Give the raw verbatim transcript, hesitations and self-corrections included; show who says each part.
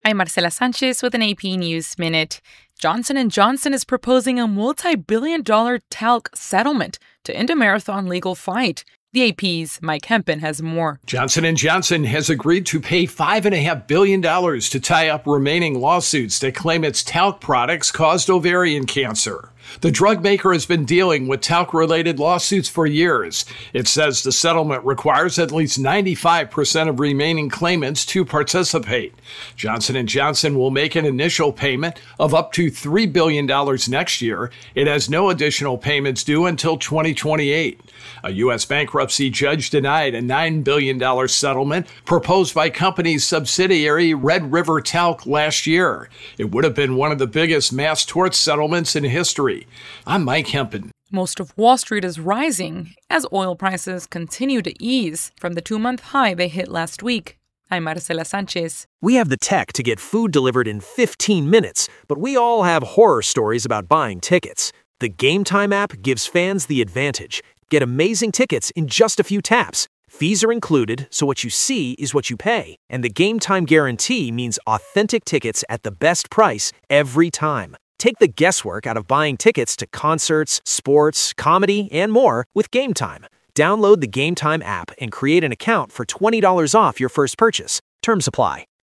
Speaker 1: I'm Marcela Sanchez with an A P News Minute. Johnson and Johnson is proposing a multi-billion dollar talc settlement to end a marathon legal fight. The A P's Mike Hempen has more.
Speaker 2: Johnson and Johnson has agreed to pay five point five billion dollars to tie up remaining lawsuits that claim its talc products caused ovarian cancer. The drug maker has been dealing with talc-related lawsuits for years. It says the settlement requires at least ninety-five percent of remaining claimants to participate. Johnson and Johnson will make an initial payment of up to three billion dollars next year. It has no additional payments due until twenty twenty-eight. A U S bankruptcy judge denied a nine billion dollars settlement proposed by company's subsidiary Red River Talc last year. It would have been one of the biggest mass tort settlements in history. I'm Mike Hempen.
Speaker 1: Most of Wall Street is rising as oil prices continue to ease from the two-month high they hit last week. I'm Marcela Sanchez.
Speaker 3: We have the tech to get food delivered in fifteen minutes, but we all have horror stories about buying tickets. The Game Time app gives fans the advantage. Get amazing tickets in just a few taps. Fees are included, so what you see is what you pay. And the Game Time guarantee means authentic tickets at the best price every time. Take the guesswork out of buying tickets to concerts, sports, comedy, and more with Game Time. Download the Game Time app and create an account for twenty dollars off your first purchase. Terms apply.